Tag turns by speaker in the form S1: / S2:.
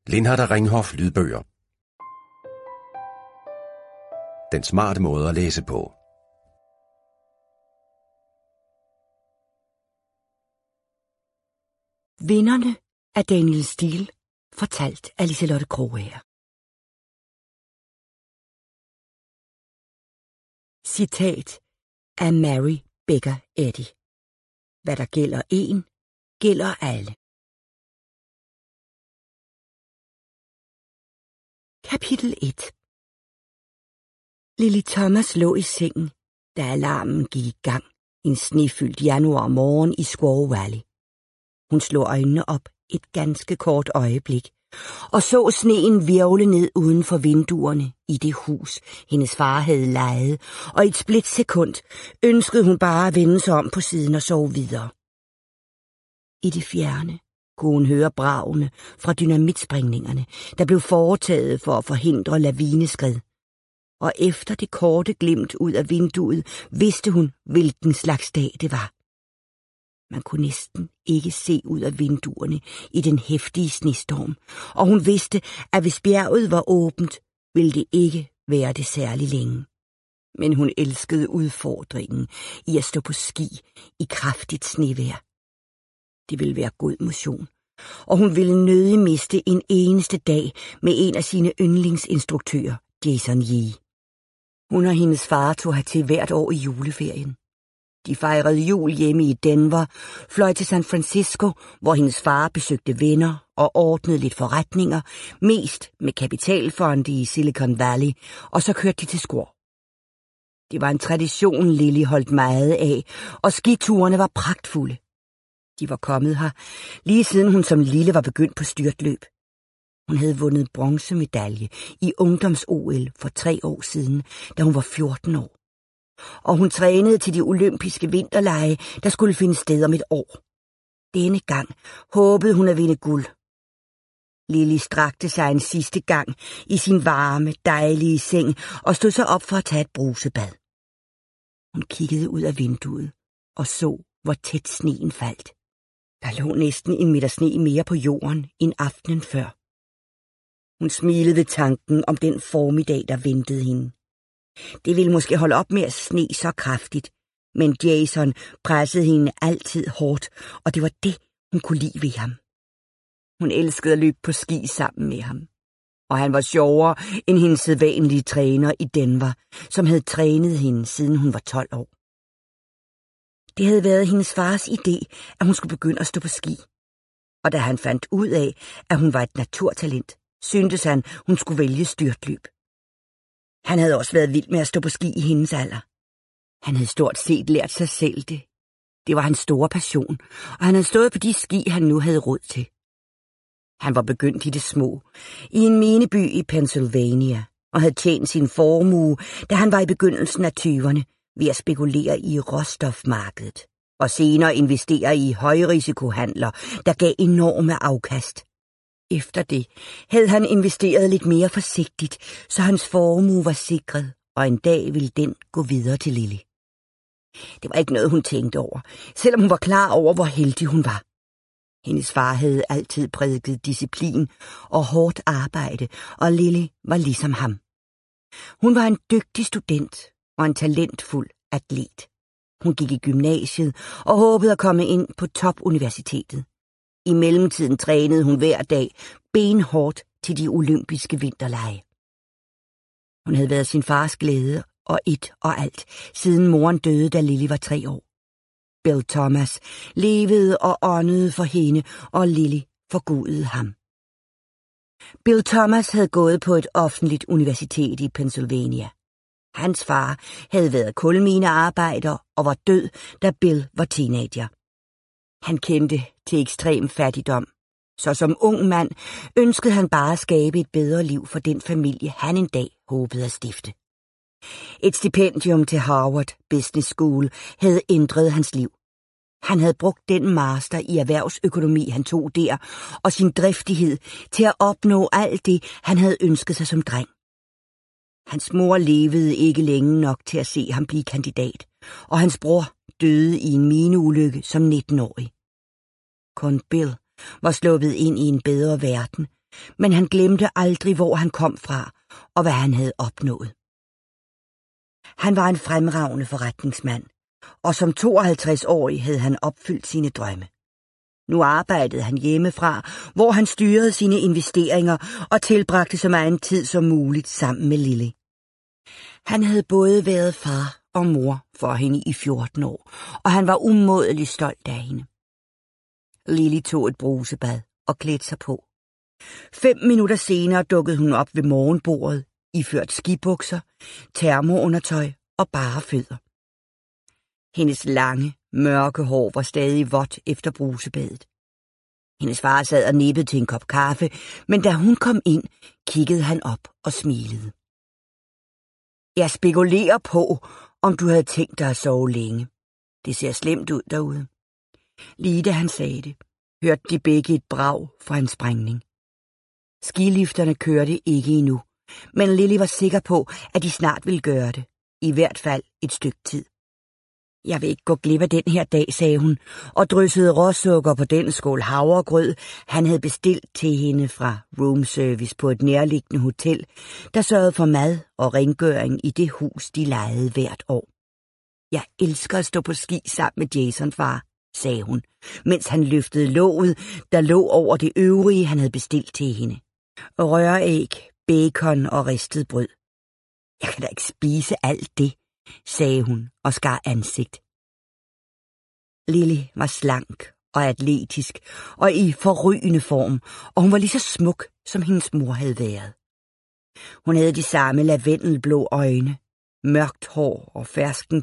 S1: Lindhardt Ringhof lydbøger. Den smarte måde at læse på.
S2: Vinderne af Daniel Steel, fortalt af Liselotte Krogager. Citat af Mary Baker Eddy. Hvad der gælder én, gælder alle. Kapitel 1. Lily Thomas lå i sengen, da alarmen gik i gang en snefyldt januarmorgen i Squaw Valley. Hun slog øjnene op et ganske kort øjeblik og så sneen hvirvle ned uden for vinduerne i det hus, hendes far havde lejet, og i et splitsekund ønskede hun bare at vende sig om på siden og sove videre. I det fjerne kunne hun høre bragene fra dynamitspringningerne, der blev foretaget for at forhindre lavineskred. Og efter det korte glimt ud af vinduet vidste hun, hvilken slags dag det var. Man kunne næsten ikke se ud af vinduerne i den heftige snestorm, og hun vidste, at hvis bjerget var åbent, ville det ikke være det særlig længe. Men hun elskede udfordringen i at stå på ski i kraftigt snevejr. Det ville være god motion, og hun ville nødig miste en eneste dag med en af sine yndlingsinstruktører, Jason Yee. Hun og hendes far tog hertil hvert år i juleferien. De fejrede jul hjemme i Denver, fløj til San Francisco, hvor hendes far besøgte venner og ordnede lidt forretninger, mest med kapitalfonde i Silicon Valley, og så kørte de til Squaw. Det var en tradition, Lily holdt meget af, og skiturene var pragtfulde. De var kommet her, lige siden hun som lille var begyndt på styrtløb. Hun havde vundet bronzemedalje i ungdoms-OL for 3 år siden, da hun var 14 år. Og hun trænede til de olympiske vinterlege, der skulle finde sted om et år. Denne gang håbede hun at vinde guld. Lily strakte sig en sidste gang i sin varme, dejlige seng og stod så op for at tage et brusebad. Hun kiggede ud af vinduet og så, hvor tæt sneen faldt. Der lå næsten 1 meter sne mere på jorden end aftenen før. Hun smilede ved tanken om den formiddag, der ventede hende. Det ville måske holde op med at sne så kraftigt, men Jason pressede hende altid hårdt, og det var det, hun kunne lide ved ham. Hun elskede at løbe på ski sammen med ham, og han var sjovere end hendes sædvanlige træner i Denver, som havde trænet hende, siden hun var 12 år. Det havde været hendes fars idé, at hun skulle begynde at stå på ski, og da han fandt ud af, at hun var et naturtalent, syntes han, hun skulle vælge styrtløb. Han havde også været vild med at stå på ski i hendes alder. Han havde stort set lært sig selv det. Det var hans store passion, og han havde stået på de ski, han nu havde råd til. Han var begyndt i det små, i en mineby i Pennsylvania, og havde tjent sin formue, da han var i begyndelsen af 20'erne, ved at spekulere i råstofmarkedet, og senere investere i højrisikohandler, der gav enorme afkast. Efter det havde han investeret lidt mere forsigtigt, så hans formue var sikret, og en dag ville den gå videre til Lily. Det var ikke noget, hun tænkte over, selvom hun var klar over, hvor heldig hun var. Hendes far havde altid prædiket disciplin og hårdt arbejde, og Lily var ligesom ham. Hun var en dygtig student og en talentfuld atlet. Hun gik i gymnasiet og håbede at komme ind på topuniversitetet. I mellemtiden trænede hun hver dag benhårdt til de olympiske vinterlege. Hun havde været sin fars glæde og et og alt, siden moren døde, da Lily var 3 år. Bill Thomas levede og åndede for hende, og Lily forgudede ham. Bill Thomas havde gået på et offentligt universitet i Pennsylvania. Hans far havde været kulminearbejder og var død, da Bill var teenager. Han kendte til ekstrem fattigdom, så som ung mand ønskede han bare at skabe et bedre liv for den familie, han en dag håbede at stifte. Et stipendium til Harvard Business School havde ændret hans liv. Han havde brugt den master i erhvervsøkonomi, han tog der, og sin driftighed til at opnå alt det, han havde ønsket sig som dreng. Hans mor levede ikke længe nok til at se ham blive kandidat, og hans bror døde i en mineulykke som 19-årig. Kun Bill var sluppet ind i en bedre verden, men han glemte aldrig, hvor han kom fra og hvad han havde opnået. Han var en fremragende forretningsmand, og som 52-årig havde han opfyldt sine drømme. Nu arbejdede han hjemmefra, hvor han styrede sine investeringer og tilbragte så meget tid som muligt sammen med Lily. Han havde både været far og mor for hende i 14 år, og han var umådelig stolt af hende. Lily tog et brusebad og klædte sig på. 5 minutter senere dukkede hun op ved morgenbordet, iført skibukser, termoundertøj og bare fødder. Hendes lange, mørke hår var stadig vådt efter brusebadet. Hendes far sad og nippede til en kop kaffe, men da hun kom ind, kiggede han op og smilede. Jeg spekulerer på, om du havde tænkt dig at sove længe. Det ser slemt ud derude. Lige da han sagde det, hørte de begge et brag fra en sprængning. Skilifterne kørte ikke endnu, men Lily var sikker på, at de snart ville gøre det. I hvert fald et stykke tid. Jeg vil ikke gå glip af den her dag, sagde hun, og dryssede råsukker på den skål havregrød, han havde bestilt til hende fra roomservice på et nærliggende hotel, der sørgede for mad og rengøring i det hus, de lejede hvert år. Jeg elsker at stå på ski sammen med Jason, far, sagde hun, mens han løftede låget, der lå over det øvrige, han havde bestilt til hende. Røræg, bacon og ristet brød. Jeg kan da ikke spise alt det, sagde hun og skar ansigt. Lily var slank og atletisk og i forrygende form, og hun var lige så smuk, som hendes mor havde været. Hun havde de samme lavendelblå øjne, mørkt hår og fersken